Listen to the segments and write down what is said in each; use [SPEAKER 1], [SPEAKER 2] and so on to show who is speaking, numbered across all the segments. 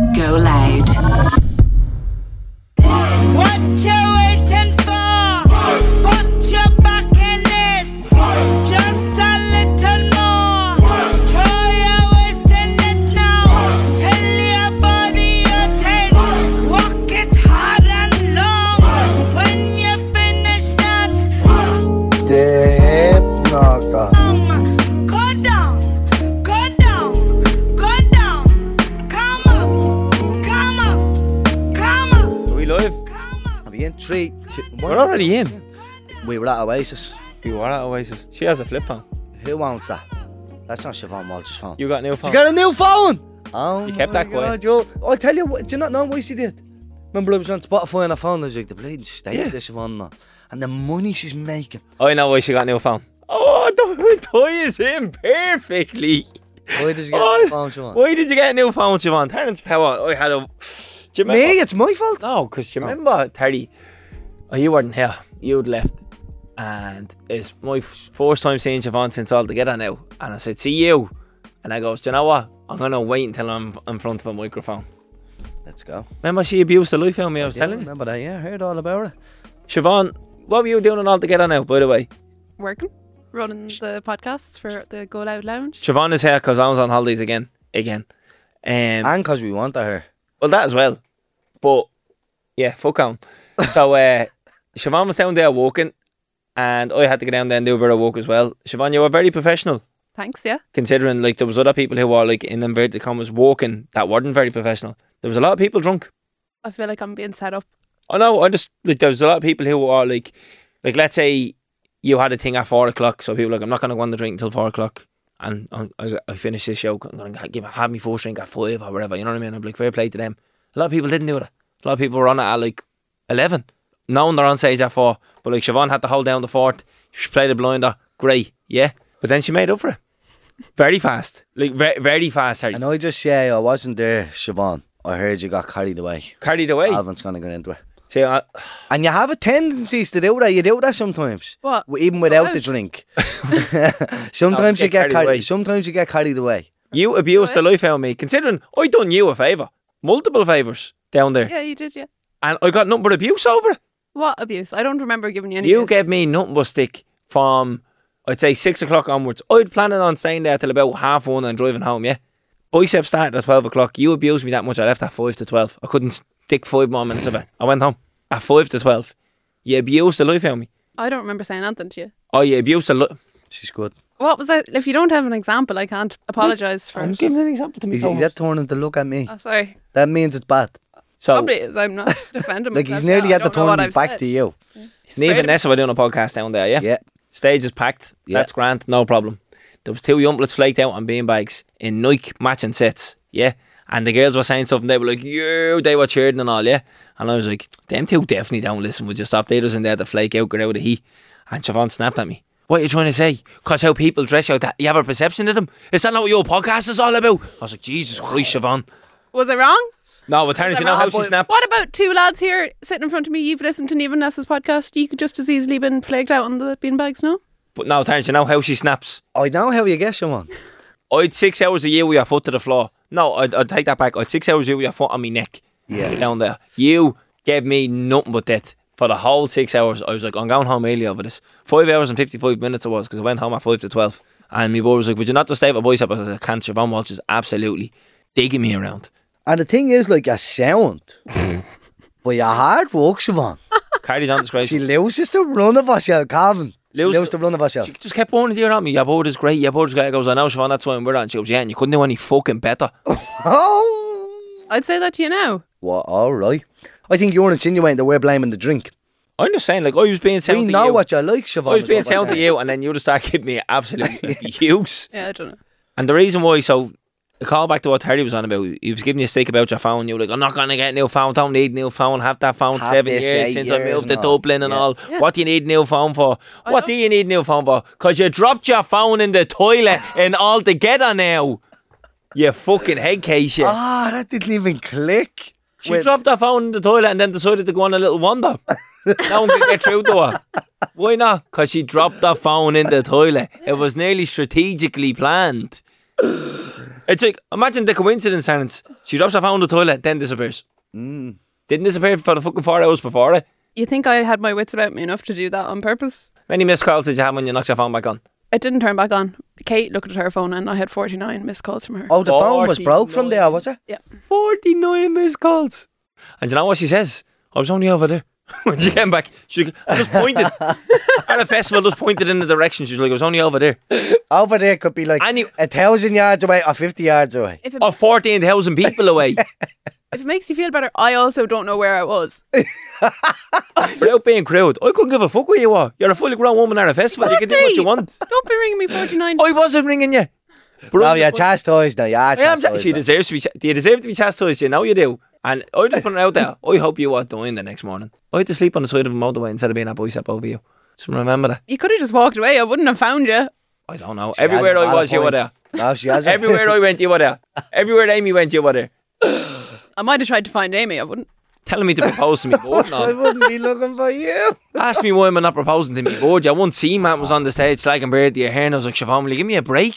[SPEAKER 1] Go Loud.
[SPEAKER 2] What you waiting for? Put your back in it. Just a little more. Throw your waist in it now. Tell your body you're 10. Walk it hard and long. When you finish that,
[SPEAKER 3] Step knocker.
[SPEAKER 2] go down, go down, go down. Come up, come up, come up.
[SPEAKER 4] Are we live?
[SPEAKER 3] Are we in 3, 2, 1?
[SPEAKER 4] We're already in.
[SPEAKER 3] We were at Oasis.
[SPEAKER 4] You are at Oasis. She has a flip phone.
[SPEAKER 3] Who owns that? That's not Siobhan Walsh's phone.
[SPEAKER 4] You got a new
[SPEAKER 3] Did
[SPEAKER 4] phone.
[SPEAKER 3] you get a new phone? Oh,
[SPEAKER 4] You kept
[SPEAKER 3] my
[SPEAKER 4] that quiet.
[SPEAKER 3] God, Joe. I'll tell you what, do you not know why she did? Remember I was on Spotify on her phone, I was like, the bleeding state
[SPEAKER 4] Yeah.
[SPEAKER 3] of this Siobhan, man. And the money she's making.
[SPEAKER 4] I know why she got a new phone. Oh, the toy is in perfectly.
[SPEAKER 3] Why did you get
[SPEAKER 4] Oh,
[SPEAKER 3] a new phone, Siobhan?
[SPEAKER 4] Why did you get a new phone, Siobhan? Terence Power, I had a... Do you remember?
[SPEAKER 3] Me? It's my fault?
[SPEAKER 4] No, because you remember, Terry, you weren't here. You'd left. And it's my first time seeing Siobhan since all together now. And I said, see you. And I goes, do you know what? I'm going to wait until I'm in front of a microphone.
[SPEAKER 3] Let's go.
[SPEAKER 4] Remember she abused the life out of me, I was
[SPEAKER 3] Yeah,
[SPEAKER 4] telling you?
[SPEAKER 3] remember that? Yeah, I heard all about it.
[SPEAKER 4] Siobhan, what were you doing on all together now, by the way?
[SPEAKER 5] Working, running the podcasts for the Go Loud Lounge.
[SPEAKER 4] Siobhan is here because I was on holidays again.
[SPEAKER 3] And because we wanted her.
[SPEAKER 4] Well, that as well. But, yeah, fuck on. So, Siobhan was down there walking, and I had to get down there and do a bit of walk as well. Siobhan, you were very professional,
[SPEAKER 5] Thanks, yeah.
[SPEAKER 4] considering, like, there was other people who were, like, in inverted commas, walking that weren't very professional. There was a lot of people drunk.
[SPEAKER 5] I feel like I'm being set up.
[SPEAKER 4] Oh, no, I just, like, there was a lot of people who were, like, let's say you had a thing at 4 o'clock, so people were like, I'm not going to go on the drink until 4 o'clock. And I finish this show, I'm going to have me first drink at 5 or whatever, you know what I mean? I'm like, fair play to them. A lot of people didn't do that. A lot of people were on it at like 11. Knowing they're on stage at 4. But like Siobhan had to hold down the fort. She played a blinder. Great, yeah. But then she made up for it. Very fast. Like, very fast, Harry.
[SPEAKER 3] And I just say I wasn't there, Siobhan. I heard you got carried away.
[SPEAKER 4] Carried away.
[SPEAKER 3] Alvin's going to get into it.
[SPEAKER 4] See,
[SPEAKER 3] And you have a tendency to do that. You do that sometimes.
[SPEAKER 5] What?
[SPEAKER 3] Even without
[SPEAKER 5] Go
[SPEAKER 3] the
[SPEAKER 5] out.
[SPEAKER 3] drink. Sometimes
[SPEAKER 4] No,
[SPEAKER 3] you get
[SPEAKER 4] carried away.
[SPEAKER 3] Sometimes you get carried away.
[SPEAKER 4] you abused the life out of me. Considering I done you a favour. Multiple favours down there.
[SPEAKER 5] Yeah, you did, yeah.
[SPEAKER 4] And I got nothing but abuse over it.
[SPEAKER 5] What abuse? I don't remember giving you any
[SPEAKER 4] You
[SPEAKER 5] abuse.
[SPEAKER 4] gave me nothing but stick from, I'd say, 6 o'clock onwards. I'd planned on staying there till about 1:30 and driving home, yeah? Bicep started at 12 o'clock. You abused me that much. I left at 5 to 12. I couldn't stick 5 more minutes of it. I went home at 5 to 12. You abused the life out of me.
[SPEAKER 5] I don't remember saying anything to you.
[SPEAKER 4] Oh, you abused the life.
[SPEAKER 3] She's good.
[SPEAKER 5] What was I? If you don't have an example, I can't apologise for
[SPEAKER 4] I'm
[SPEAKER 5] it.
[SPEAKER 4] giving an example to me.
[SPEAKER 3] He's that turning to look at me.
[SPEAKER 5] Oh, sorry.
[SPEAKER 3] That means it's bad.
[SPEAKER 4] So,
[SPEAKER 5] Probably is. I'm not defending
[SPEAKER 3] Like
[SPEAKER 5] myself.
[SPEAKER 3] he's nearly
[SPEAKER 5] now.
[SPEAKER 3] had
[SPEAKER 5] I
[SPEAKER 3] to
[SPEAKER 5] don't know what
[SPEAKER 3] turn
[SPEAKER 5] I've
[SPEAKER 3] back
[SPEAKER 5] said.
[SPEAKER 3] to you.
[SPEAKER 5] He's
[SPEAKER 4] Neve
[SPEAKER 5] afraid
[SPEAKER 4] and
[SPEAKER 5] of
[SPEAKER 4] Nessa were doing a podcast down there, yeah?
[SPEAKER 3] Yeah.
[SPEAKER 4] Stage is packed.
[SPEAKER 3] Yeah.
[SPEAKER 4] That's grand. No problem. There was 2 yumplets flaked out on beanbags in Nike matching sets, yeah? And the girls were saying stuff and they were like, yeah, they were cheering and all, yeah? And I was like, them 2 definitely don't listen. Would you stop? They was in there to flake out, get out of the heat. And Siobhan snapped at me. What are you trying to say? Because how people dress you, that you have a perception of them? Is that not what your podcast is all about? I was like, Jesus Christ, Siobhan.
[SPEAKER 5] Was I wrong?
[SPEAKER 4] No, but Terence, you know how she snaps?
[SPEAKER 5] What about 2 lads here sitting in front of me? You've listened to Neve and Nessa's podcast. You could just as easily been flaked out on the beanbags, no?
[SPEAKER 4] But no, Terence, you know how she snaps?
[SPEAKER 3] I know how you guess, Siobhan.
[SPEAKER 4] I'd 6 hours a year with your foot to the floor. No, I'd take that back. I'd 6 hours a year with your foot on my neck.
[SPEAKER 3] Yeah.
[SPEAKER 4] Down there. You gave me nothing but that. For the whole 6 hours, I was like, I'm going home early over this. 5 hours and 55 minutes it was, because I went home at 5 to 12. And my boy was like, would you not just stay with Bicep? I was like, I can't. Siobhan Walsh is absolutely digging me around.
[SPEAKER 3] And the thing is, like, your sound. But your hard work, Siobhan.
[SPEAKER 4] Carried on disgrace.
[SPEAKER 3] She loses the run of herself, Calvin. She
[SPEAKER 4] Loses-
[SPEAKER 3] loses the run of herself.
[SPEAKER 4] She just kept pointing dear at me. Your board is great. Your board is great. I goes, I know, Siobhan, that's why I'm with her. And she goes, yeah, and you couldn't do any fucking better.
[SPEAKER 3] Oh!
[SPEAKER 5] I'd say that to you now.
[SPEAKER 3] Well, all right. I think you're insinuating that we're blaming the drink.
[SPEAKER 4] I'm just saying, like, I was being sound
[SPEAKER 3] We
[SPEAKER 4] to
[SPEAKER 3] know
[SPEAKER 4] you.
[SPEAKER 3] what you like, Siobhan.
[SPEAKER 4] I was
[SPEAKER 3] is
[SPEAKER 4] being
[SPEAKER 3] what we're
[SPEAKER 4] sound to
[SPEAKER 3] saying.
[SPEAKER 4] you, and then you just start giving me absolute abuse.
[SPEAKER 5] Yeah, I don't know.
[SPEAKER 4] And the reason why, so, the call back to what Terry was on about, he was giving you a stick about your phone. You were like, I'm not going to get a new phone, don't need a new phone, have that phone
[SPEAKER 3] Have
[SPEAKER 4] 7
[SPEAKER 3] this,
[SPEAKER 4] years
[SPEAKER 3] 8
[SPEAKER 4] since I
[SPEAKER 3] years
[SPEAKER 4] moved to
[SPEAKER 3] and all.
[SPEAKER 4] Dublin and
[SPEAKER 3] Yeah.
[SPEAKER 4] all.
[SPEAKER 5] Yeah.
[SPEAKER 4] What do you need a new phone for?
[SPEAKER 5] I
[SPEAKER 4] What
[SPEAKER 5] don't-
[SPEAKER 4] do you need a new phone for? Because you dropped your phone in the toilet and all together now. You fucking head case, you.
[SPEAKER 3] Ah, that didn't even click.
[SPEAKER 4] She dropped her phone in the toilet and then decided to go on a little wander. No one could get through to her. Why not? Because she dropped her phone in the toilet. It was nearly strategically planned. It's like, imagine the coincidence, Terence. She drops her phone in the toilet, then disappears. Didn't disappear for the fucking 4 hours before it.
[SPEAKER 5] You think I had my wits about me enough to do that on purpose?
[SPEAKER 4] Many missed calls did you have when you knocked your phone back on?
[SPEAKER 5] It didn't turn back on. Kate looked at her phone and I had 49 missed calls from her.
[SPEAKER 3] Oh, the phone was broke from there, was it?
[SPEAKER 5] Yeah.
[SPEAKER 4] 49 missed calls. And you know what she says? I was only over there. When she came back, she just pointed. At a festival, just pointed in the direction. She was like, I was only over there.
[SPEAKER 3] Over there could be like 1,000 yards away or 50 yards away.
[SPEAKER 4] Or 14,000 people away.
[SPEAKER 5] If it makes you feel better, I also don't know where I was.
[SPEAKER 4] Without being crude, I couldn't give a fuck where you were. You're a fully grown woman at a festival. You can do what you want.
[SPEAKER 5] Don't be ringing me 49.
[SPEAKER 4] I wasn't ringing you.
[SPEAKER 3] No, you're chastised now.
[SPEAKER 4] She deserves to be. Do you deserve to be chastised? You know you do. And I just put it out there. I hope you are dying the next morning. I had to sleep on the side of a motorway instead of being a bicep over you. Just remember that.
[SPEAKER 5] You could have just walked away. I wouldn't have found you.
[SPEAKER 4] I don't know. Everywhere I was, you were there.
[SPEAKER 3] No, she hasn't.
[SPEAKER 4] Everywhere I went, you were there. Everywhere Amy went, you were there.
[SPEAKER 5] I might have tried to find Amy. I wouldn't.
[SPEAKER 4] Telling me to propose to me, bored.
[SPEAKER 3] I wouldn't be looking for you.
[SPEAKER 4] Ask me why I'm not proposing to me, bored. I once seen man was on the stage slagging Beard to your hair and I was like, Siobhan, will you give me a break?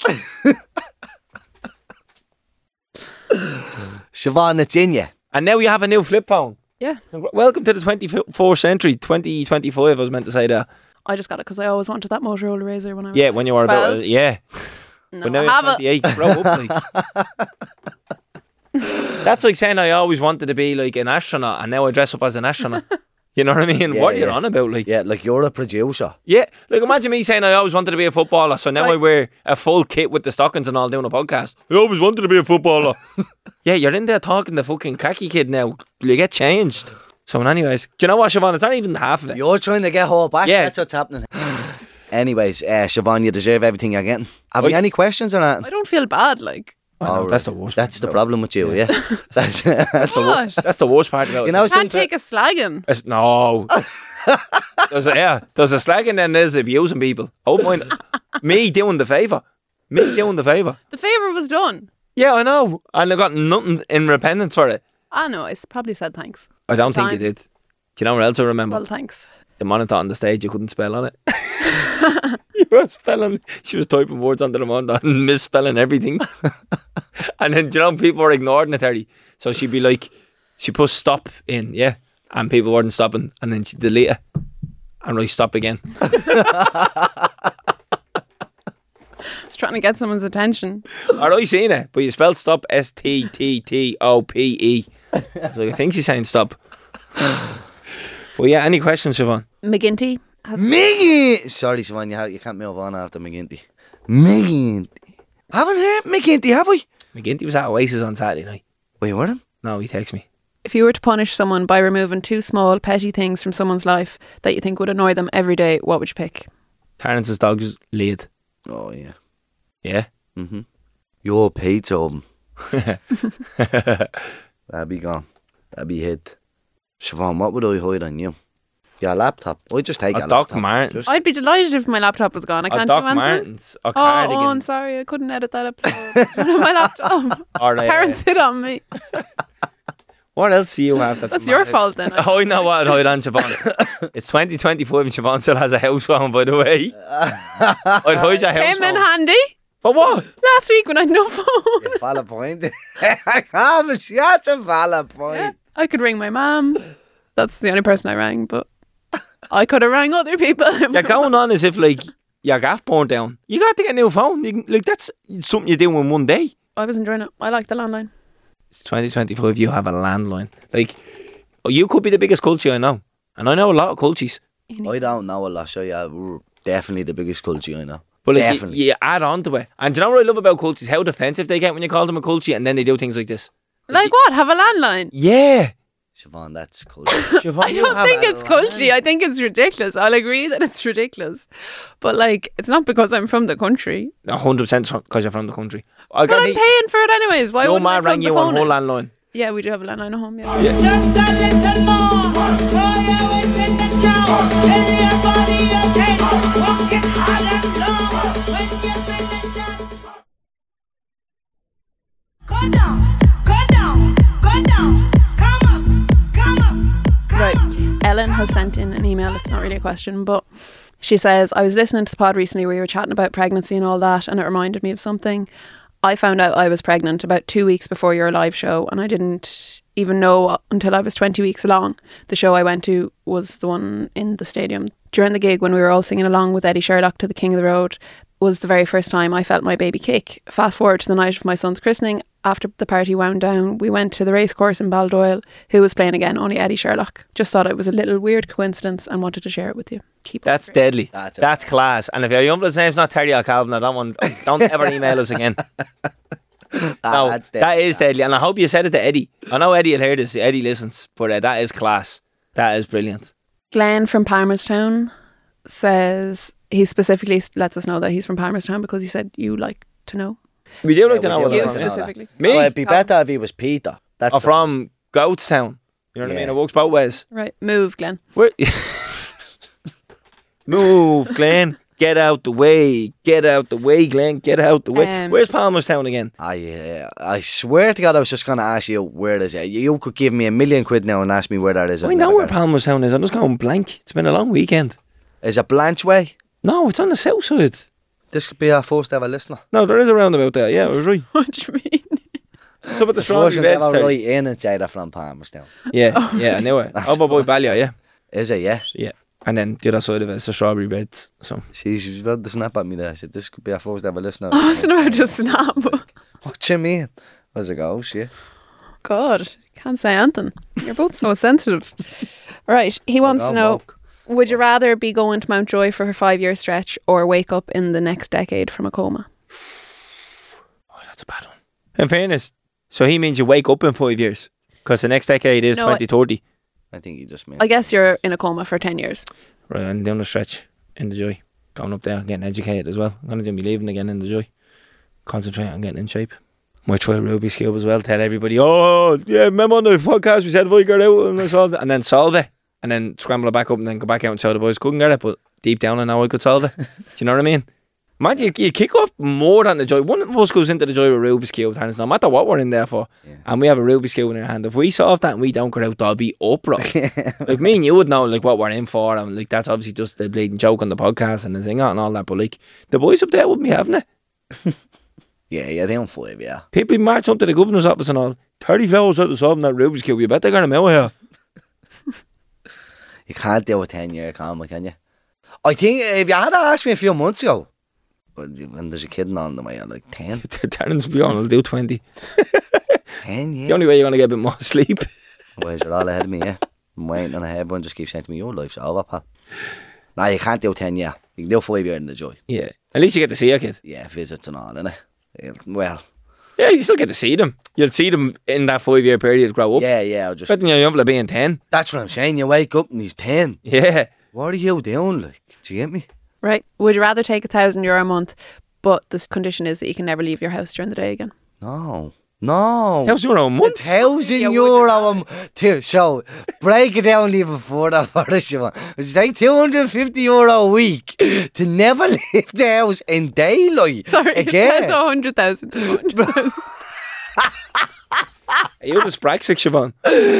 [SPEAKER 3] Siobhan, it's in you.
[SPEAKER 4] And now you have a new flip phone.
[SPEAKER 5] Yeah.
[SPEAKER 4] Welcome to the 24th century, 2025 I was meant to say that.
[SPEAKER 5] I just got it because I always wanted that Motorola Razr when I was
[SPEAKER 4] Yeah, when you were
[SPEAKER 5] 12.
[SPEAKER 4] about, yeah.
[SPEAKER 5] No,
[SPEAKER 4] But now
[SPEAKER 5] I
[SPEAKER 4] you're
[SPEAKER 5] have
[SPEAKER 4] 28, grow up like. That's like saying I always wanted to be like an astronaut and now I dress up as an astronaut. You know what I mean?
[SPEAKER 3] Yeah,
[SPEAKER 4] what you're
[SPEAKER 3] yeah.
[SPEAKER 4] on about, like.
[SPEAKER 3] Yeah, like you're a producer.
[SPEAKER 4] Yeah, like imagine me saying I always wanted to be a footballer, so now I wear a full kit with the stockings and all doing a podcast. I always wanted to be a footballer. Yeah, you're in there talking the fucking khaki kid now. You get changed. So anyways, do you know what, Siobhan? It's not even half of it.
[SPEAKER 3] You're trying to get her back.
[SPEAKER 4] Yeah.
[SPEAKER 3] That's what's happening. Anyways, Siobhan, you deserve everything you're getting. Have you any questions or not?
[SPEAKER 5] I don't feel bad, like.
[SPEAKER 4] Oh, no, that's the worst.
[SPEAKER 3] That's the problem with you, yeah. that's
[SPEAKER 5] What?
[SPEAKER 4] That's the worst part about it.
[SPEAKER 3] You know,
[SPEAKER 5] Can't take a slagging.
[SPEAKER 4] No. There's a slagging and then there's abusing people. I wouldn't mind me doing the favour.
[SPEAKER 5] The favour was done.
[SPEAKER 4] Yeah, I know. And I got nothing in repentance for it.
[SPEAKER 5] I know, I probably said thanks.
[SPEAKER 4] I don't think
[SPEAKER 5] Time.
[SPEAKER 4] you did. Do you know what else I remember?
[SPEAKER 5] Well, thanks.
[SPEAKER 4] The monitor on the stage, you couldn't spell on it. You were spelling. She was typing words onto the monitor and misspelling everything. And then, do you know, people were ignoring it, Terry. So she'd be like, she put stop in, yeah, and people weren't stopping, and then she'd delete it and write stop again.
[SPEAKER 5] Just trying to get someone's attention.
[SPEAKER 4] Or I seen it, but you spelled stop STTTOPE. I was like, I think she's saying stop. Well, yeah, any questions, Siobhan?
[SPEAKER 5] McGinty has
[SPEAKER 3] McGinty! Sorry, Siobhan, you can't move on after McGinty. McGinty. Haven't heard McGinty, have we?
[SPEAKER 4] McGinty was at Oasis on Saturday night.
[SPEAKER 3] Wait, what him?
[SPEAKER 4] No, he texted me.
[SPEAKER 5] If you were to punish someone by removing 2 small, petty things from someone's life that you think would annoy them every day, what would you pick?
[SPEAKER 4] Terrence's dog's lead.
[SPEAKER 3] Oh, yeah.
[SPEAKER 4] Yeah?
[SPEAKER 3] Mm-hmm. Your pizza oven. That'd be gone. That'd be hit. Siobhan, what would I hide on you? Your laptop. I'd just take
[SPEAKER 4] A
[SPEAKER 3] your
[SPEAKER 4] Doc
[SPEAKER 3] laptop.
[SPEAKER 4] Martens.
[SPEAKER 5] I'd be delighted if my laptop was gone. I
[SPEAKER 4] A
[SPEAKER 5] can't
[SPEAKER 4] Doc
[SPEAKER 5] do anything.
[SPEAKER 4] Martens. A
[SPEAKER 5] Oh,
[SPEAKER 4] cardigan.
[SPEAKER 5] I'm sorry. I couldn't edit that episode. My laptop.
[SPEAKER 4] Or
[SPEAKER 5] Parents hit on me.
[SPEAKER 4] what else do you have?
[SPEAKER 5] That's your fault then.
[SPEAKER 4] Oh, I know what I'd hide on, Siobhan. It's 2025 and Siobhan still has a house phone, by the way. I'd hide your house
[SPEAKER 5] Came in
[SPEAKER 4] phone.
[SPEAKER 5] handy
[SPEAKER 4] For what?
[SPEAKER 5] last week when I had no phone.
[SPEAKER 3] Yeah, valid point. I haven't. That's a valid point.
[SPEAKER 5] Yeah, I could ring my mum. That's the only person I rang, but I could have rang other people.
[SPEAKER 4] You're going on as if, like, your gaff burnt down. You got to get a new phone. You can, like, that's something you do in one day.
[SPEAKER 5] I was enjoying it. I like the landline.
[SPEAKER 4] It's 2025, you have a landline. Like, you could be the biggest culture I know. And I know a lot of cultures.
[SPEAKER 3] I don't know a lot, so yeah, we're definitely the biggest culture I know.
[SPEAKER 4] But like,
[SPEAKER 3] Definitely.
[SPEAKER 4] you add on to it. And do you know what I love about cultures? How defensive they get when you call them a culture and then they do things like this.
[SPEAKER 5] Like what? Have a landline?
[SPEAKER 4] Yeah.
[SPEAKER 3] Siobhan, that's culture.
[SPEAKER 4] Siobhan,
[SPEAKER 5] I
[SPEAKER 4] you
[SPEAKER 5] don't
[SPEAKER 4] have
[SPEAKER 5] think
[SPEAKER 4] a
[SPEAKER 5] it's culty. I think it's ridiculous. I'll agree that it's ridiculous. But like, it's not because I'm from the country.
[SPEAKER 4] 100% because you're from the country. I
[SPEAKER 5] But I'm paying for it anyways. Why
[SPEAKER 4] Your
[SPEAKER 5] wouldn't I
[SPEAKER 4] man
[SPEAKER 5] plug
[SPEAKER 4] rang
[SPEAKER 5] the
[SPEAKER 4] you on
[SPEAKER 5] phone
[SPEAKER 4] whole
[SPEAKER 5] in?
[SPEAKER 4] landline.
[SPEAKER 5] Yeah, we do have a landline at home, yeah.
[SPEAKER 2] Just a little more. Throw your weight in the shower. Tell your body okay. Walk it hard and slow. When you finish that. Go down. Go down. Go down. Come up. Come up.
[SPEAKER 5] Right. Ellen has sent in an email. It's not really a question, but she says, I was listening to the pod recently where you were chatting about pregnancy and all that, and it reminded me of something. I found out I was pregnant about 2 weeks before your live show, and I didn't even know until I was 20 weeks along. The show I went to was the one in the stadium. During the gig, when we were all singing along with Eddie Sherlock to The King of the Road, was the very first time I felt my baby kick. Fast forward to the night of my son's christening. After the party wound down, we went to the racecourse in Baldoyle. Who was playing again? Only Eddie Sherlock. Just thought it was a little weird coincidence and wanted to share it with you.
[SPEAKER 4] That's deadly.
[SPEAKER 3] That's
[SPEAKER 4] That's class. And if your young blood's name's not Terry or Calvin, don't ever email us again. No,
[SPEAKER 3] that's
[SPEAKER 4] that is deadly. And I hope you said it to Eddie. I know Eddie will hear this. Eddie listens. But that is class. That is brilliant.
[SPEAKER 5] Glenn from Palmerstown says he specifically lets us know that he's from Palmerstown because he said you like to know.
[SPEAKER 4] We do like
[SPEAKER 3] Yeah,
[SPEAKER 4] to know
[SPEAKER 3] we
[SPEAKER 4] what
[SPEAKER 3] do
[SPEAKER 5] You
[SPEAKER 4] they're
[SPEAKER 3] like
[SPEAKER 4] from.
[SPEAKER 3] to know that.
[SPEAKER 5] specifically.
[SPEAKER 4] Me?
[SPEAKER 3] Well, it'd be better if he was Peter. That's
[SPEAKER 4] Or from Goatstown. You know what I
[SPEAKER 3] Yeah.
[SPEAKER 4] mean? It works both ways.
[SPEAKER 5] Right, move, Glenn.
[SPEAKER 4] Where- Move, Glenn. Get out the way. Get out the way, Glenn. Get out the way. Where's Palmerstown again?
[SPEAKER 3] I swear to God, I was just going to ask you where it is. You could give me £1 million now and ask me where that is.
[SPEAKER 4] I know where Palmerstown is. I'm just going blank. It's been a long weekend.
[SPEAKER 3] Is it Blanchway?
[SPEAKER 4] No, it's on the south side.
[SPEAKER 3] This could be our first ever listener.
[SPEAKER 4] No, there is a roundabout there. Yeah, I was right.
[SPEAKER 5] What do you mean?
[SPEAKER 4] It's up at the
[SPEAKER 3] First
[SPEAKER 4] Strawberry
[SPEAKER 3] one
[SPEAKER 4] Beds.
[SPEAKER 3] ever
[SPEAKER 4] Terry.
[SPEAKER 3] right in inside from Palmerstown.
[SPEAKER 4] Yeah, I knew it. Oh, my boy Ballia, yeah.
[SPEAKER 3] Is it, yeah?
[SPEAKER 4] Yeah. And then the other side of it is the Strawberry Beds. So
[SPEAKER 3] She's about to snap at me there. I said, this could be our first ever listener.
[SPEAKER 5] I wasn't about to snap.
[SPEAKER 3] What you mean? How's it go? Shit.
[SPEAKER 5] God, can't say anything. You're both so sensitive. Right, he wants to know, would you rather be going to Mountjoy for a 5-year stretch or wake up in the next decade from a coma?
[SPEAKER 4] Oh, that's a bad one. In fairness, so he means you wake up in 5 years because the next decade is
[SPEAKER 5] No,
[SPEAKER 4] 2030.
[SPEAKER 3] I think he just meant.
[SPEAKER 5] I guess you're in a coma for 10 years.
[SPEAKER 4] Right, I'm down the stretch in the Joy. Going up there, getting educated as well. I'm going to be leaving again in the Joy. Concentrate on getting in shape. Might try Rubik's Cube as well. Tell everybody, oh, yeah, remember on the podcast we said if I got out and I solved it. And then solve it. And then scramble it back up and then go back out and tell the boys couldn't get it. But deep down I know I could solve it. Do you know what I mean? Man, you kick off more than the Joy. One of us goes into the Joy with Rubik's Cube, and it's no matter what we're in there for.
[SPEAKER 3] Yeah.
[SPEAKER 4] And we have a Rubik's Cube in our hand. If we solve that and we don't get out, there'll be uproar. Like me and you would know like what we're in for, and like that's obviously just the bleeding joke on the podcast and the singer and all that. But like the boys up there wouldn't be having it.
[SPEAKER 3] Yeah, they on 5, yeah.
[SPEAKER 4] People march up to the governor's office and all. 30 flowers out of solving that Rubik's Cube. You bet they got him out here.
[SPEAKER 3] You can't do a 10-year coma, can you? I think if you had asked me a few months ago, but when there's a kid on the way, I'm like, 10?
[SPEAKER 4] Terence Bjorn will do 20.
[SPEAKER 3] 10, yeah.
[SPEAKER 4] The only way you're going to get a bit more sleep.
[SPEAKER 3] Boys are all ahead of me, yeah. I'm waiting on everyone just keeps saying to me, your life's over, pal. Nah, you can't do 10 year. You can do 5 year in the Joy.
[SPEAKER 4] Yeah. At least you get to see your kid.
[SPEAKER 3] Yeah, visits and all, innit? Well,
[SPEAKER 4] Yeah, you still get to see them. You'll see them in that 5-year period grow up.
[SPEAKER 3] yeah, I'll just...
[SPEAKER 4] Better than your young fella being 10.
[SPEAKER 3] That's what I'm saying. You wake up and he's 10.
[SPEAKER 4] Yeah.
[SPEAKER 3] What are you doing? Like, do you get me?
[SPEAKER 5] Right. Would you rather take €1,000 a month, but the condition is that you can never leave your house during the day again?
[SPEAKER 3] No.
[SPEAKER 4] How's your own month?
[SPEAKER 3] €1,000. So, break it down even further for us, Siobhan. It's like €250 a week to never leave the house in daylight
[SPEAKER 5] Sorry,
[SPEAKER 3] again.
[SPEAKER 5] that's 100,000. 100,000.
[SPEAKER 4] Are you just Brexit, Siobhan?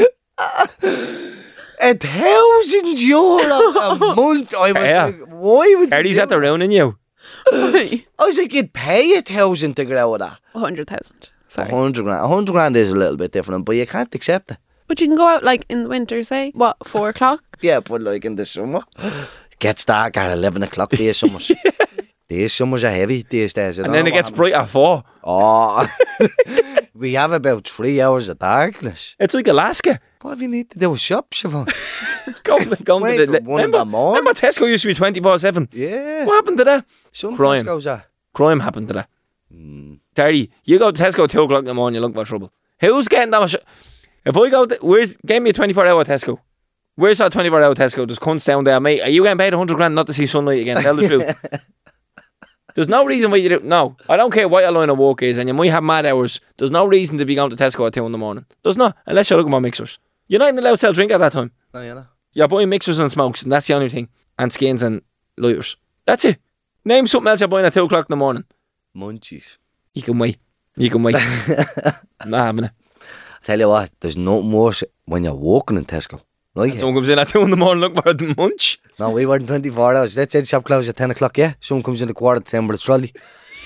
[SPEAKER 3] €1,000 a month. I was
[SPEAKER 4] Yeah.
[SPEAKER 3] like, why would you
[SPEAKER 4] Eddie's
[SPEAKER 3] do
[SPEAKER 4] at the
[SPEAKER 3] that?
[SPEAKER 4] ruining you.
[SPEAKER 5] Why?
[SPEAKER 3] I was like, you'd pay 1,000 to get out of that.
[SPEAKER 5] 100,000. Sorry.
[SPEAKER 3] 100 grand. 100 grand is a little bit different, but you can't accept it.
[SPEAKER 5] But you can go out like in the winter, say, what, 4 o'clock?
[SPEAKER 3] Yeah, but like in the summer, gets dark at 11 o'clock. These summers. These summers are heavy these days.
[SPEAKER 4] And then it gets bright at 4.
[SPEAKER 3] Oh, we have about 3 hours of darkness.
[SPEAKER 4] It's like Alaska.
[SPEAKER 3] What do you need to do? Shop, Siobhan?
[SPEAKER 4] Go
[SPEAKER 3] Wait
[SPEAKER 4] to
[SPEAKER 3] till
[SPEAKER 4] the...
[SPEAKER 3] 1 in the morning.
[SPEAKER 4] Remember Tesco used to be 24/7?
[SPEAKER 3] Yeah.
[SPEAKER 4] What happened to that?
[SPEAKER 3] Some
[SPEAKER 4] Crime.
[SPEAKER 3] Tesco's are.
[SPEAKER 4] Crime happened to that. Terry, you go to Tesco at 2 o'clock in the morning, you're looking for trouble. Who's getting that much? If I go, give me a 24-hour Tesco. Where's that 24-hour Tesco? There's cunts down there, mate. Are you getting paid 100 grand not to see sunlight again? Tell the truth. There's no reason why you do. No, I don't care what your line of work is, and you might have mad hours. There's no reason to be going to Tesco at 2 in the morning. There's not, unless you're looking for mixers. You're not even allowed to sell drink at that time.
[SPEAKER 3] No, you know.
[SPEAKER 4] You're buying mixers and smokes, and that's the only thing. And skins and lighters. That's it. Name something else you're buying at 2 o'clock in the morning.
[SPEAKER 3] Munchies.
[SPEAKER 4] You can wait. Not having it.
[SPEAKER 3] Tell you what, there's nothing worse when you're walking in Tesco. Right?
[SPEAKER 4] Someone comes in at 2 in the morning looking for a munch.
[SPEAKER 3] No, we weren't 24 hours. Let's say the shop closes at 10 o'clock, yeah? Someone comes in at 9:45 with a trolley.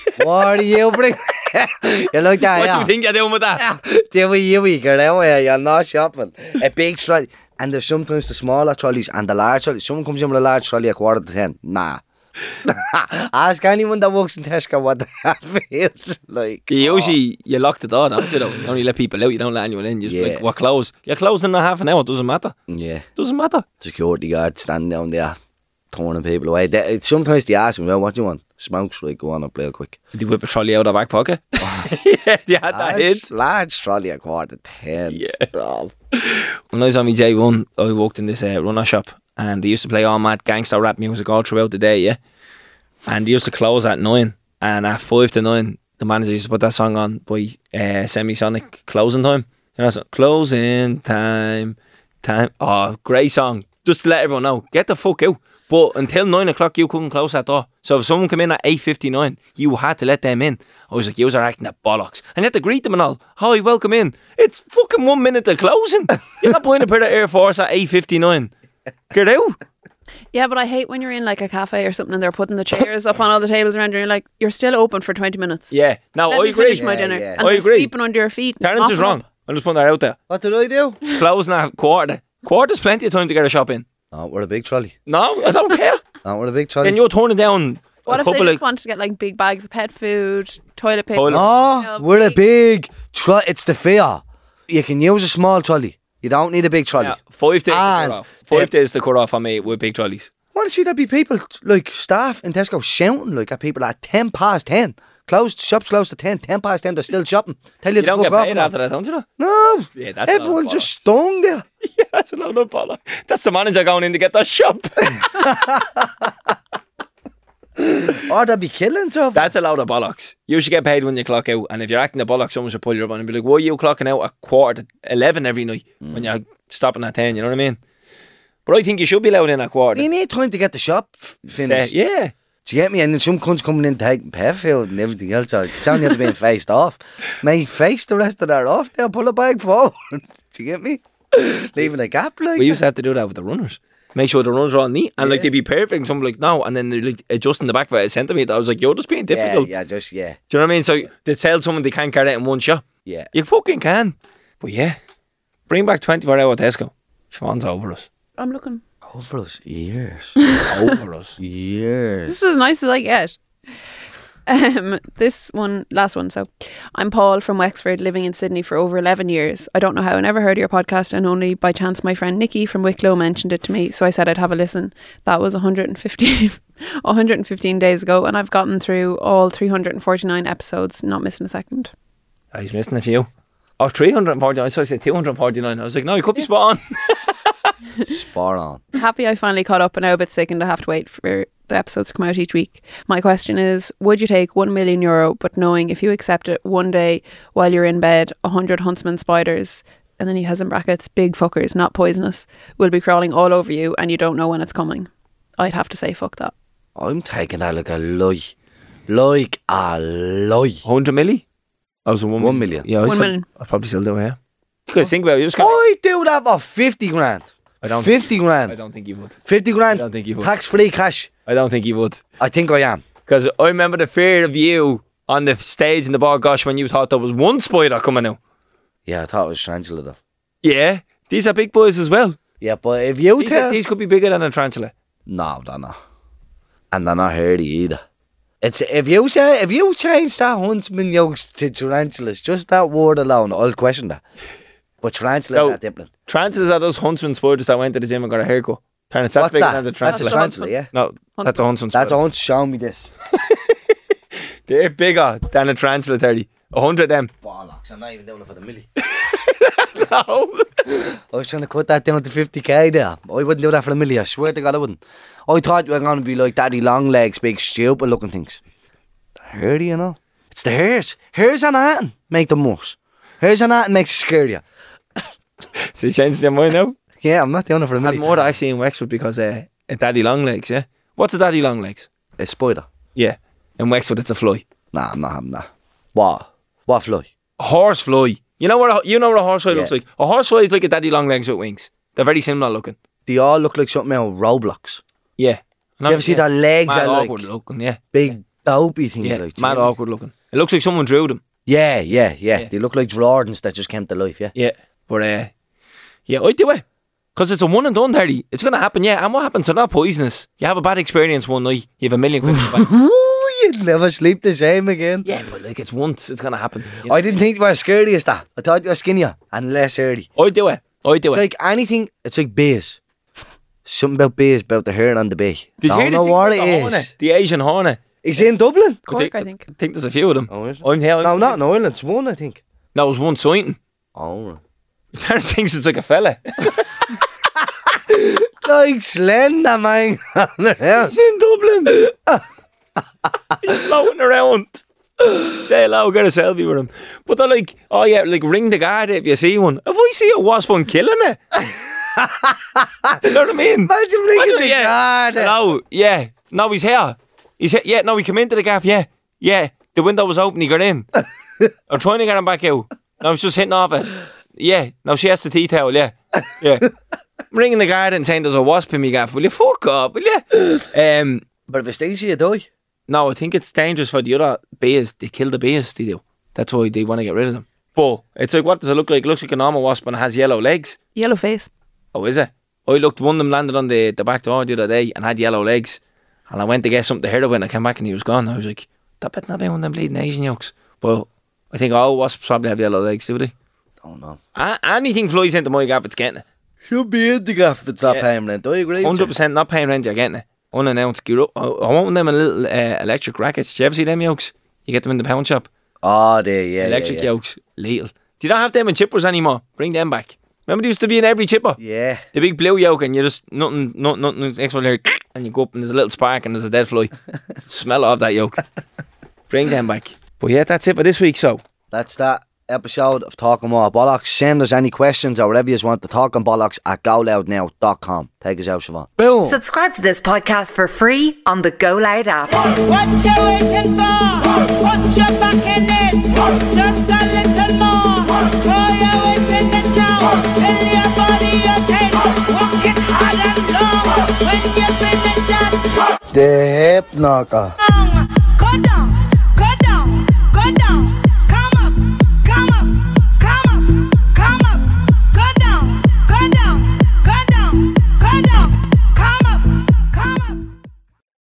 [SPEAKER 3] What do you bring? You like that,
[SPEAKER 4] What
[SPEAKER 3] yeah?
[SPEAKER 4] do you think you're doing with that?
[SPEAKER 3] Do you girl, anyway, you're not shopping. A big trolley. And there's sometimes the smaller trolleys and the large trolleys. Someone comes in with a large trolley at 9:45. Nah. Ask anyone that works in Tesco what that feels like.
[SPEAKER 4] Usually you lock the door, don't you? Though? You only let people out. You don't let anyone in. You just
[SPEAKER 3] Yeah.
[SPEAKER 4] like, we're closed. You're closed in a half an hour. Doesn't matter.
[SPEAKER 3] Yeah.
[SPEAKER 4] Doesn't matter.
[SPEAKER 3] Security guard standing down there, turning people away. Sometimes they ask me, well, what do you want? Smokes, like, go on up real quick.
[SPEAKER 4] Did you whip a trolley out of their back pocket? Yeah, you had that hit.
[SPEAKER 3] Large trolley at 9:45.
[SPEAKER 4] Yeah.
[SPEAKER 3] Stop.
[SPEAKER 4] When I was on my J1, I worked in this runner shop, and they used to play all mad gangster rap music all throughout the day, yeah? And they used to close at 9, and at 5 to 9, the manager used to put that song on by Semisonic, Closing Time. You know, so, closing time. Oh, great song. Just to let everyone know, get the fuck out. But until 9 o'clock, you couldn't close that door. So if someone came in at 8:59, you had to let them in. I was like, you are acting at bollocks. And you had to greet them and all. Hi, welcome in. It's fucking 1 minute to closing. You're not buying a pair of Air Force at 8:59. Get out.
[SPEAKER 5] Yeah, but I hate when you're in like a cafe or something and they're putting the chairs up on all the tables around you and you're like, you're still open for 20 minutes.
[SPEAKER 4] Yeah. Now,
[SPEAKER 5] Let
[SPEAKER 4] I
[SPEAKER 5] me
[SPEAKER 4] agree.
[SPEAKER 5] finish my dinner.
[SPEAKER 3] yeah.
[SPEAKER 5] And
[SPEAKER 4] I
[SPEAKER 5] they're
[SPEAKER 4] agree.
[SPEAKER 5] sweeping under your feet.
[SPEAKER 4] Terence is
[SPEAKER 5] mopping
[SPEAKER 4] wrong.
[SPEAKER 5] up.
[SPEAKER 4] I'm just putting that out there.
[SPEAKER 3] What did I do?
[SPEAKER 4] Closing at quarter. Quarter's plenty of time to get a shop in.
[SPEAKER 3] Oh, we're a big trolley.
[SPEAKER 4] No, I don't care.
[SPEAKER 3] Oh, we're a big trolley.
[SPEAKER 4] Then you're turning down
[SPEAKER 5] What
[SPEAKER 4] a
[SPEAKER 5] if they
[SPEAKER 4] couple
[SPEAKER 5] just
[SPEAKER 4] of...
[SPEAKER 5] want to get like big bags of pet food, toilet paper?
[SPEAKER 4] Toilet-
[SPEAKER 3] Oh,
[SPEAKER 5] You know,
[SPEAKER 3] we're a big trolley. It's the fear. You can use a small trolley. You don't need a big trolley.
[SPEAKER 4] Yeah, 5 days to
[SPEAKER 3] And
[SPEAKER 4] cut off. 5 days to cut off on me with big trolleys.
[SPEAKER 3] I want to see there be people, like staff in Tesco, shouting like at people at 10:10. Closed, shops closed at 10:10, they're still shopping. Tell you
[SPEAKER 4] You
[SPEAKER 3] to
[SPEAKER 4] don't
[SPEAKER 3] fuck
[SPEAKER 4] get
[SPEAKER 3] off.
[SPEAKER 4] paid
[SPEAKER 3] and all.
[SPEAKER 4] after that, don't you know?
[SPEAKER 3] No,
[SPEAKER 4] Yeah, that's a lot of
[SPEAKER 3] everyone just
[SPEAKER 4] bollocks.
[SPEAKER 3] stung there.
[SPEAKER 4] Yeah, that's a load of bollocks. That's the manager going in to get that shop.
[SPEAKER 3] Or they'll be killing stuff.
[SPEAKER 4] That's a load of bollocks. You should get paid when you clock out. And if you're acting a bollock, someone should pull you up on and be like, why are you clocking out at 11:15 every night when you're stopping at 10? You know what I mean? But I think you should be allowed in at quarter.
[SPEAKER 3] You need time to get the shop finished.
[SPEAKER 4] Yeah.
[SPEAKER 3] Do you get me? And then some cunts coming in taking pet food and everything else. It's only being faced off. Mate, face the rest of that off there. Pull a bag forward. Do you get me? Leaving a gap like
[SPEAKER 4] We
[SPEAKER 3] that.
[SPEAKER 4] used to have to do that with the runners. Make sure the runners are all neat. And like they'd be perfect. And someone like, no. And then they're like adjusting the back by a centimetre. I was like, you're just being difficult.
[SPEAKER 3] Yeah.
[SPEAKER 4] Do you know what I mean? So they tell someone they can't carry it in one shot.
[SPEAKER 3] Yeah.
[SPEAKER 4] You fucking can. But yeah, bring back 24-hour Tesco. Siobhan's over us.
[SPEAKER 5] I'm looking.
[SPEAKER 3] Over us. Years.
[SPEAKER 4] Over us.
[SPEAKER 3] Years.
[SPEAKER 5] This is as nice as I get. This one, last one. So, I'm Paul from Wexford, living in Sydney for over 11 years. I don't know how I never heard of your podcast, and only by chance my friend Nikki from Wicklow mentioned it to me. So I said I'd have a listen. That was 115 days ago, and I've gotten through all 349 episodes, not missing a second.
[SPEAKER 4] Oh, he's missing a few. Oh, 349. So I said 249. I was like, no, you could be spot on.
[SPEAKER 3] Spot on.
[SPEAKER 5] Happy I finally caught up, and now a bit sickened I have to wait for the episodes to come out each week. My question is, would you take €1 million, but knowing if you accept it one day while you're in bed, 100 huntsman spiders, and then he has in brackets, big fuckers, not poisonous, will be crawling all over you and you don't know when it's coming? I'd have to say fuck that.
[SPEAKER 3] I'm taking that like a lie. Like a lie.
[SPEAKER 4] 100 milli? I was
[SPEAKER 3] 1 million.
[SPEAKER 4] Yeah,
[SPEAKER 5] 1 million.
[SPEAKER 4] I'd probably still do it, yeah. You could think about it. You just can't.
[SPEAKER 3] I do that for 50 grand.
[SPEAKER 4] I don't
[SPEAKER 3] 50 grand.
[SPEAKER 4] I don't think you would.
[SPEAKER 3] 50 grand.
[SPEAKER 4] I don't think you would.
[SPEAKER 3] Tax-free cash.
[SPEAKER 4] I don't think you would.
[SPEAKER 3] I think I am.
[SPEAKER 4] Because I remember the fear of you on the stage in the bar, gosh, when you thought there was one spider coming out.
[SPEAKER 3] Yeah, I thought it was tarantula though.
[SPEAKER 4] Yeah, these are big boys as well.
[SPEAKER 3] Yeah, but if you tell...
[SPEAKER 4] These could be bigger than a tarantula.
[SPEAKER 3] No, they're not. And they're not hairy either. It's if you change that huntsman yokes to tarantulas, just that word alone, I'll question that. But tarantulas are different.
[SPEAKER 4] Tarantulas are those huntsman spiders that went to the gym and got a haircut. That's
[SPEAKER 3] What's
[SPEAKER 4] bigger
[SPEAKER 3] that?
[SPEAKER 4] than the
[SPEAKER 3] That's
[SPEAKER 4] tarantula.
[SPEAKER 3] a tarantula, yeah.
[SPEAKER 4] No, that's a huntsman spider.
[SPEAKER 3] That's a hunt. Show me this.
[SPEAKER 4] They're bigger than a tarantula, 30. 100 of them.
[SPEAKER 3] Bollocks, I'm not even doing it for the milli.
[SPEAKER 4] No.
[SPEAKER 3] I was trying to cut that down to 50k there. I wouldn't do that for a milli, I swear to God I wouldn't. I thought you were going to be like Daddy Longlegs, big stupid looking things. They're hairy, you know. It's the hairs. Hairs on that make them worse. Hairs on that makes you scare you.
[SPEAKER 4] So you changed your mind now?
[SPEAKER 3] Yeah, I'm not doing it for a
[SPEAKER 4] I had
[SPEAKER 3] milli.
[SPEAKER 4] more actually in Wexford because a daddy long legs, yeah? What's a daddy long legs?
[SPEAKER 3] A spider.
[SPEAKER 4] Yeah. In Wexford it's a fly.
[SPEAKER 3] Nah, I'm not having that. What? What fly?
[SPEAKER 4] A horse fly. You know what a horse fly looks
[SPEAKER 3] Yeah.
[SPEAKER 4] like? A horse fly is like a daddy long legs with wings. They're very similar looking.
[SPEAKER 3] They all look like something out of Roblox.
[SPEAKER 4] Yeah.
[SPEAKER 3] Do you ever see their legs
[SPEAKER 4] Mad
[SPEAKER 3] are
[SPEAKER 4] awkward
[SPEAKER 3] like
[SPEAKER 4] looking, yeah.
[SPEAKER 3] big dopey things.
[SPEAKER 4] Yeah,
[SPEAKER 3] like,
[SPEAKER 4] mad
[SPEAKER 3] Jimmy.
[SPEAKER 4] awkward looking. It looks like someone drew them.
[SPEAKER 3] Yeah. They look like Jordans that just came to life, yeah.
[SPEAKER 4] Yeah, but yeah, I do it. Because it's a one and done, Terry. It's going to happen, yeah. And what happens? They're not poisonous. You have a bad experience one night, you have £1 million back.
[SPEAKER 3] Ooh, you'd never sleep the same again.
[SPEAKER 4] Yeah, but like it's once, it's going to happen. You know?
[SPEAKER 3] I didn't think you were as scary as that. I thought you were skinnier and less early.
[SPEAKER 4] I do it.
[SPEAKER 3] It's like anything, it's like bees. Something about bees, about the hair on the bee.
[SPEAKER 4] Did you
[SPEAKER 3] Don't
[SPEAKER 4] hear
[SPEAKER 3] know
[SPEAKER 4] this
[SPEAKER 3] what
[SPEAKER 4] thing
[SPEAKER 3] it
[SPEAKER 4] about the
[SPEAKER 3] is.
[SPEAKER 4] hornet? The Asian hornet.
[SPEAKER 3] He's in Dublin.
[SPEAKER 5] Cork, I think.
[SPEAKER 4] I think there's a few of them.
[SPEAKER 3] Oh, is it?
[SPEAKER 4] I'm here.
[SPEAKER 3] No, not in Ireland. It's one, I think.
[SPEAKER 4] No, it was one sighting.
[SPEAKER 3] Oh,
[SPEAKER 4] Terence thinks it's like a fella.
[SPEAKER 3] like Slender Man.
[SPEAKER 4] He's in Dublin. He's floating around. Say hello, get a selfie with him. But they're like, oh yeah, like ring the guard if you see one. If I see a wasp, I'm killing it. Do you know what I mean?
[SPEAKER 3] Imagine ringing the guard.
[SPEAKER 4] Hello, yeah. No, he's here. He's here. Yeah, no, he came into the gaff, yeah. Yeah, the window was open, he got in. I'm trying to get him back out. No, he's just hitting off it. Yeah, now she has the tea towel, yeah. Yeah. I'm ringing the guard and saying there's a wasp in me gaff. Will you fuck up, will you?
[SPEAKER 3] But if it stings you, you die.
[SPEAKER 4] No, I think it's dangerous for the other bees. They kill the bees, they do. That's why they want to get rid of them. But it's like, what does it look like? It looks like a normal wasp and it has yellow legs.
[SPEAKER 5] Yellow face.
[SPEAKER 4] Oh, is it? I looked, one of them landed on the back door the other day and had yellow legs. And I went to get something to hit it when I came back and he was gone. I was like, that better not be one of them bleeding Asian yolks. But I think all wasps probably have yellow legs, do they?
[SPEAKER 3] Don't know.
[SPEAKER 4] Anything flies into my gaff, it's getting it.
[SPEAKER 3] Should be in the gaff if it's not paying rent. I agree.
[SPEAKER 4] 100% not paying rent, you're getting it. Unannounced, gear up. I want one of them little electric rackets. Do you ever see them yolks? You get them in the pound shop.
[SPEAKER 3] Oh, yeah.
[SPEAKER 4] Electric yolks. Lethal. Do you not have them in chippers anymore? Bring them back. Remember they used to be in every chipper?
[SPEAKER 3] Yeah.
[SPEAKER 4] The big blue yolk and you just, nothing extra there, and you go up and there's a little spark and there's a dead fly. Smell of that yolk. Bring them back. But yeah, that's it for this week, so.
[SPEAKER 3] That's that episode of Talking More Bollocks. Send us any questions or whatever you want to talkingbollocks@goloudnow.com. Take us out, Siobhan. Boom.
[SPEAKER 1] Subscribe to this podcast for free on the Go Loud app.
[SPEAKER 2] What you waiting for? Put your back in it. Just a little more. Throw your weight in it now. Fill your body again. Walk it hard and long. When you finish that,
[SPEAKER 3] The hip knocker.
[SPEAKER 2] go down.